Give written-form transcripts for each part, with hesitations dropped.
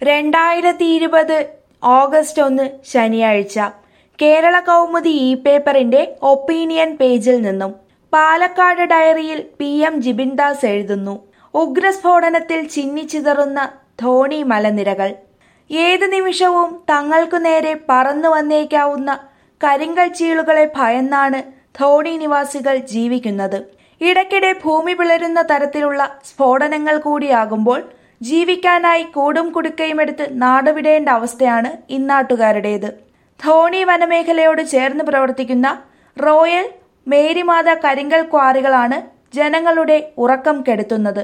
2020 August 1 ശനിയാഴ്ച കേരള കൗമുദി പേപ്പറിന്റെ opinion പേജിൽ നിന്നും പാലക്കാട് ഡയറിയിൽ PM ജിബിൻദാസ് എഴുതുന്നു. ഉഗ്രസ്ഫോടനത്തിൽ ചിന്നിച്ചിതറുന്ന ധോണി മലനിരകൾ. ഏത് നിമിഷവും തങ്ങൾക്കു നേരെ പറന്നു വന്നേക്കാവുന്ന കരിങ്കൽ ചീളുകളെ ഭയന്നാണ് ധോണി നിവാസികൾ ജീവിക്കുന്നത്. ഇടയ്ക്കിടെ ഭൂമി പിളരുന്ന തരത്തിലുള്ള സ്ഫോടനങ്ങൾ കൂടിയാകുമ്പോൾ ജീവിക്കാനായി കൂടും കുടുക്കയുമെടുത്ത് നാടുവിടേണ്ട അവസ്ഥയാണ് ഇന്നാട്ടുകാരുടേത്. ധോണി വനമേഖലയോട് ചേർന്ന് പ്രവർത്തിക്കുന്ന റോയൽ മേരിമാത കരിങ്കൽ ക്വാറികളാണ് ജനങ്ങളുടെ ഉറക്കം കെടുത്തുന്നത്.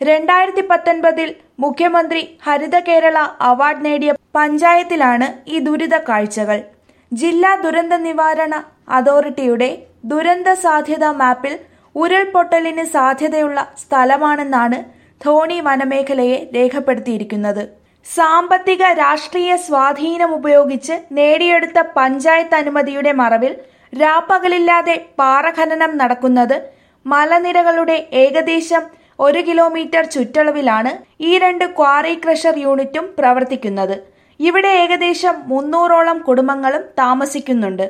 2019 മുഖ്യമന്ത്രി ഹരിത കേരള അവാർഡ് നേടിയ പഞ്ചായത്തിലാണ് ഈ ദുരിത കാഴ്ചകൾ. ജില്ലാ ദുരന്ത നിവാരണ അതോറിറ്റിയുടെ ദുരന്ത സാധ്യതാ മാപ്പിൽ ഉരുൾപൊട്ടലിന് സാധ്യതയുള്ള സ്ഥലമാണെന്നാണ് ധോണി വനമേഖലയെ രേഖപ്പെടുത്തിയിരിക്കുന്നത്. സാമ്പത്തിക രാഷ്ട്രീയ സ്വാധീനം ഉപയോഗിച്ച് നേടിയെടുത്ത പഞ്ചായത്ത് അനുമതിയുടെ മറവിൽ രാപ്പകലില്ലാതെ പാറഖനനം നടക്കുന്നത് മലനിരകളുടെ ഏകദേശം 1 കിലോമീറ്റർ ചുറ്റളവിലാണ് ഈ 2 ക്വാറി ക്രഷർ യൂണിറ്റും പ്രവർത്തിക്കുന്നത്. ഇവിടെ ഏകദേശം 300ഓളം കുടുംബങ്ങളും താമസിക്കുന്നുണ്ട്.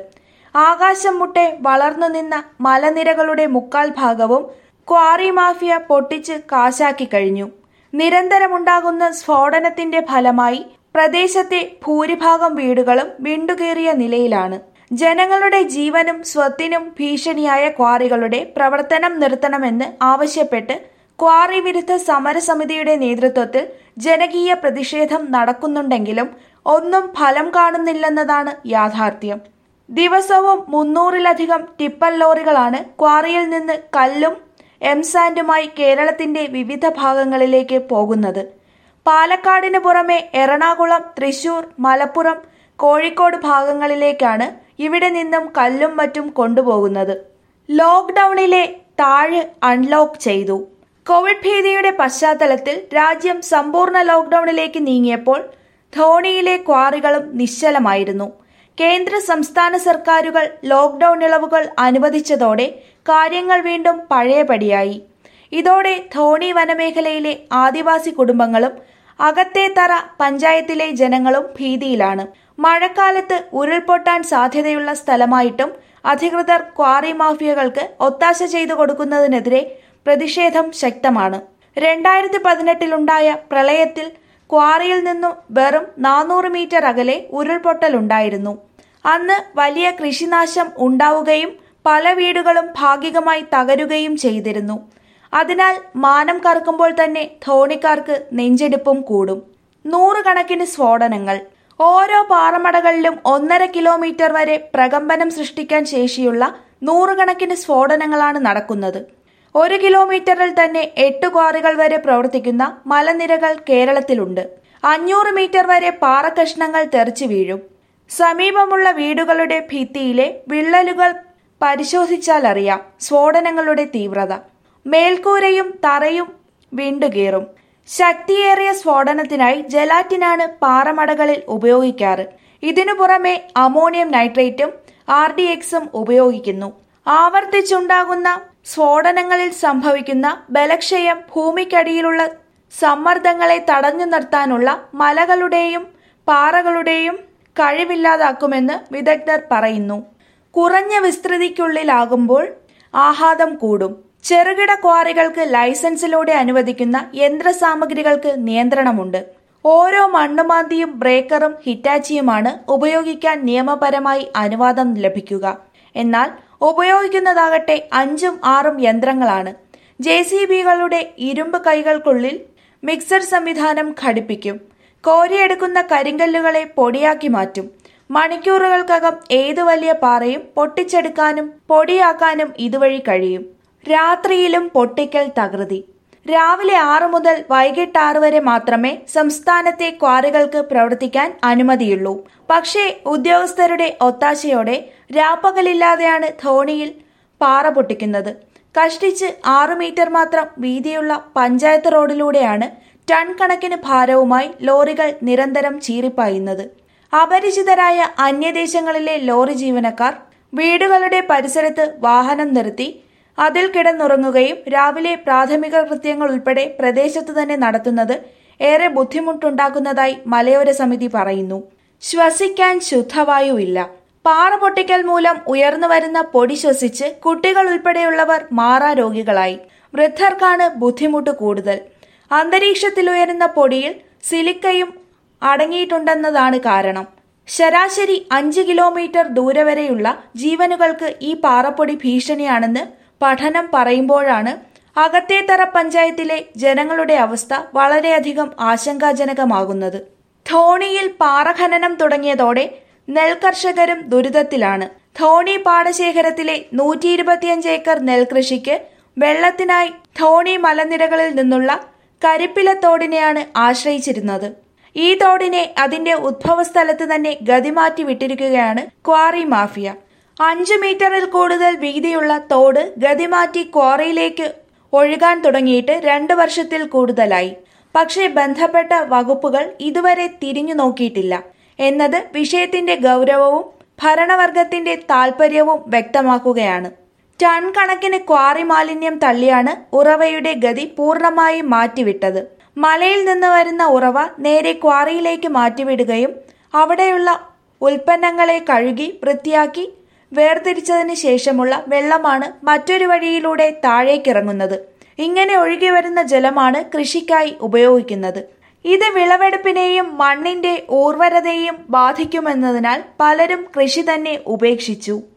ആകാശം മുട്ടെ വളർന്നു നിന്ന മലനിരകളുടെ മുക്കാൽ ഭാഗവും ക്വാറി മാഫിയ പൊട്ടിച്ച് കാശാക്കി കഴിഞ്ഞു. നിരന്തരമുണ്ടാകുന്ന സ്ഫോടനത്തിന്റെ ഫലമായി പ്രദേശത്തെ ഭൂരിഭാഗം വീടുകളും വിണ്ടുകീറിയ നിലയിലാണ്. ജനങ്ങളുടെ ജീവനും സ്വത്തിനും ഭീഷണിയായ ക്വാറികളുടെ പ്രവർത്തനം നിർത്തണമെന്ന് ആവശ്യപ്പെട്ട് ക്വാറി വിരുദ്ധ സമരസമിതിയുടെ നേതൃത്വത്തിൽ ജനകീയ പ്രതിഷേധം നടക്കുന്നുണ്ടെങ്കിലും ഒന്നും ഫലം കാണുന്നില്ലെന്നതാണ് യാഥാർത്ഥ്യം. ദിവസവും 300-ലധികം ടിപ്പർ ലോറികളാണ് ക്വാറിയിൽ നിന്ന് കല്ലും എംസാൻഡുമായി കേരളത്തിന്റെ വിവിധ ഭാഗങ്ങളിലേക്ക് പോകുന്നത്. പാലക്കാടിന് പുറമെ എറണാകുളം, തൃശൂർ, മലപ്പുറം, കോഴിക്കോട് ഭാഗങ്ങളിലേക്കാണ് ഇവിടെ നിന്നും കല്ലും മറ്റും കൊണ്ടുപോകുന്നത്. ലോക്ക്ഡൌണിലെ താഴ് അൺലോക്ക് ചെയ്തു. കോവിഡ് ഭീതിയുടെ പശ്ചാത്തലത്തിൽ രാജ്യം സമ്പൂർണ്ണ ലോക്ക്ഡൌണിലേക്ക് നീങ്ങിയപ്പോൾ ധോണിയിലെ ക്വാറികളും നിശ്ചലമായിരുന്നു. കേന്ദ്ര സംസ്ഥാന സർക്കാരുകൾ ലോക്ക്ഡൌൺ ഇളവുകൾ അനുവദിച്ചതോടെ കാര്യങ്ങൾ വീണ്ടും പഴയപടിയായി. ഇതോടെ ധോണി വനമേഖലയിലെ ആദിവാസി കുടുംബങ്ങളും അകത്തേത്തറ പഞ്ചായത്തിലെ ജനങ്ങളും ഭീതിയിലാണ്. മഴക്കാലത്ത് ഉരുൾപൊട്ടാൻ സാധ്യതയുള്ള സ്ഥലമായിട്ടും അധികൃതർ ക്വാറി മാഫിയകൾക്ക് ഒത്താശ ചെയ്തു കൊടുക്കുന്നതിനെതിരെ പ്രതിഷേധം ശക്തമാണ്. 2018-ലുണ്ടായ പ്രളയത്തിൽ ക്വാറിയിൽ നിന്നും വെറും 400 മീറ്റർ അകലെ ഉരുൾപൊട്ടലുണ്ടായിരുന്നു. അന്ന് വലിയ കൃഷിനാശം ഉണ്ടാവുകയും പല വീടുകളും ഭാഗികമായി തകരുകയും ചെയ്തിരുന്നു. അതിനാൽ മാനം കറക്കുമ്പോൾ തന്നെ ധോണിക്കാർക്ക് നെഞ്ചെടുപ്പും കൂടും. 100 കണക്കിന് സ്ഫോടനങ്ങൾ. ഓരോ പാറമടകളിലും 1.5 കിലോമീറ്റർ വരെ പ്രകമ്പനം സൃഷ്ടിക്കാൻ ശേഷിയുള്ള 100 കണക്കിന് സ്ഫോടനങ്ങളാണ് നടക്കുന്നത്. 1 കിലോമീറ്ററിൽ തന്നെ 8 ക്വാറികൾ വരെ പ്രവർത്തിക്കുന്ന മലനിരകൾ കേരളത്തിലുണ്ട്. 500 മീറ്റർ വരെ പാറക്കഷ്ണങ്ങൾ തെറിച്ചു വീഴും. സമീപമുള്ള വീടുകളുടെ ഭിത്തിയിലെ വിള്ളലുകൾ പരിശോധിച്ചാലറിയാം സ്ഫോടനങ്ങളുടെ തീവ്രത. മേൽക്കൂരയും തറയും വിണ്ടുകീറും. ശക്തിയേറിയ സ്ഫോടനത്തിനായി ജലാറ്റിനാണ് പാറമടകളിൽ ഉപയോഗിക്കാറ്. ഇതിനു പുറമെ അമോണിയം നൈട്രേറ്റും RDXും ഉപയോഗിക്കുന്നു. ആവർത്തിച്ചുണ്ടാകുന്ന സ്ഫോടനങ്ങളിൽ സംഭവിക്കുന്ന ബലക്ഷയം ഭൂമിക്കടിയിലുള്ള സമ്മർദ്ദങ്ങളെ തടഞ്ഞു നിർത്താനുള്ള മലകളുടെയും പാറകളുടെയും കഴിവില്ലാതാക്കുമെന്ന് വിദഗ്ധർ പറയുന്നു. കുറഞ്ഞ വിസ്തൃതിക്കുള്ളിലാകുമ്പോൾ ആഘാതം കൂടും. ചെറുകിട ക്വാറികൾക്ക് ലൈസൻസിലൂടെ അനുവദിക്കുന്ന യന്ത്രസാമഗ്രികൾക്ക് നിയന്ത്രണമുണ്ട്. ഓരോ മണ്ണുമാന്തിയും ബ്രേക്കറും ഹിറ്റാച്ചിയുമാണ് ഉപയോഗിക്കാൻ നിയമപരമായി അനുവാദം ലഭിക്കുക. എന്നാൽ ഉപയോഗിക്കുന്നതാകട്ടെ 5ഉം 6ഉം യന്ത്രങ്ങളാണ്. JCBകളുടെ ഇരുമ്പ് കൈകൾക്കുള്ളിൽ മിക്സർ സംവിധാനം ഘടിപ്പിക്കും. കോരിയെടുക്കുന്ന കരിങ്കല്ലുകളെ പൊടിയാക്കി മാറ്റും. മണിക്കൂറുകൾക്കകം ഏതു വലിയ പാറയും പൊട്ടിച്ചെടുക്കാനും പൊടിയാക്കാനും ഇതുവഴി കഴിയും. രാത്രിയിലും പൊട്ടിക്കൽ തകൃതി. രാവിലെ 6 മുതൽ വൈകിട്ട് 6 വരെ മാത്രമേ സംസ്ഥാനത്തെ ക്വാറികൾക്ക് പ്രവർത്തിക്കാൻ അനുമതിയുള്ളൂ. പക്ഷേ ഉദ്യോഗസ്ഥരുടെ ഒത്താശയോടെ രാപ്പകലില്ലാതെയാണ് ധോണിയിൽ പാറ പൊട്ടിക്കുന്നത്. കഷ്ടിച്ച് 6 മീറ്റർ മാത്രം വീതിയുള്ള പഞ്ചായത്ത് റോഡിലൂടെയാണ് ടൺ കണക്കിന് ഭാരവുമായി ലോറികൾ നിരന്തരം ചീറിപ്പായുന്നത്. അപരിചിതരായ അന്യദേശങ്ങളിലെ ലോറി ജീവനക്കാർ വീടുകളുടെ പരിസരത്ത് വാഹനം നിർത്തി അതിൽ കിടന്നുറങ്ങുകയും രാവിലെ പ്രാഥമിക കൃത്യങ്ങൾ ഉൾപ്പെടെ പ്രദേശത്ത് തന്നെ നടത്തുന്നത് ഏറെ ബുദ്ധിമുട്ടുണ്ടാക്കുന്നതായി മലയോര സമിതി പറയുന്നു. ശ്വസിക്കാൻ ശുദ്ധവായുവില്ല. പാറ പൊട്ടിക്കൽ മൂലം ഉയർന്നുവരുന്ന പൊടി ശ്വസിച്ച് കുട്ടികൾ ഉൾപ്പെടെയുള്ളവർ മാറാരോഗികളായി. വൃദ്ധർക്കാണ് ബുദ്ധിമുട്ട് കൂടുതൽ. അന്തരീക്ഷത്തിലുയരുന്ന പൊടിയിൽ സിലിക്കയും അടങ്ങിയിട്ടുണ്ടെന്നതാണ് കാരണം. ശരാശരി 5 കിലോമീറ്റർ ദൂരെ വരെയുള്ള ജീവനുകൾക്ക് ഈ പാറപ്പൊടി ഭീഷണിയാണെന്ന് പഠനം പറയുമ്പോഴാണ് അകത്തേത്തറ പഞ്ചായത്തിലെ ജനങ്ങളുടെ അവസ്ഥ വളരെയധികം ആശങ്കാജനകമാകുന്നത്. ധോണിയിൽ പാറഖനനം തുടങ്ങിയതോടെ നെൽകർഷകരും ദുരിതത്തിലാണ്. ധോണി പാടശേഖരത്തിലെ 125 ഏക്കർ നെൽകൃഷിക്ക് വെള്ളത്തിനായി ധോണി മലനിരകളിൽ നിന്നുള്ള കരിപ്പിലത്തോടിനെയാണ് ആശ്രയിച്ചിരുന്നത്. ഈ തോടിനെ അതിന്റെ ഉദ്ഭവസ്ഥലത്ത് തന്നെ ഗതിമാറ്റി വിട്ടിരിക്കുകയാണ് ക്വാറി മാഫിയ. 5 മീറ്ററിൽ കൂടുതൽ വീതിയുള്ള തോട് ഗതിമാറ്റി ക്വാറിയിലേക്ക് ഒഴുകാൻ തുടങ്ങിയിട്ട് 2 വർഷത്തിൽ കൂടുതലായി. പക്ഷേ ബന്ധപ്പെട്ട വകുപ്പുകൾ ഇതുവരെ തിരിഞ്ഞു നോക്കിയിട്ടില്ല എന്നത് വിഷയത്തിന്റെ ഗൗരവവും ഭരണവർഗത്തിന്റെ താൽപര്യവും വ്യക്തമാക്കുകയാണ്. ടൺ കണക്കിന് ക്വാറി മാലിന്യം തള്ളിയാണ് ഉറവയുടെ ഗതി പൂർണ്ണമായി മാറ്റിവിട്ടത്. മലയിൽ നിന്ന് വരുന്ന ഉറവ നേരെ ക്വാറിയിലേക്ക് മാറ്റിവിടുകയും അവിടെയുള്ള ഉൽപ്പന്നങ്ങളെ കഴുകി വൃത്തിയാക്കി വേർതിരിച്ചതിന് ശേഷമുള്ള വെള്ളമാണ് മറ്റൊരു വഴിയിലൂടെ താഴേക്കിറങ്ങുന്നത്. ഇങ്ങനെ ഒഴുകി വരുന്ന ജലമാണ് കൃഷിക്കായി ഉപയോഗിക്കുന്നത്. ഇത് വിളവെടുപ്പിനെയും മണ്ണിന്റെ ഊർവരതയെയും ബാധിക്കുമെന്നതിനാൽ പലരും കൃഷി തന്നെ ഉപേക്ഷിച്ചു.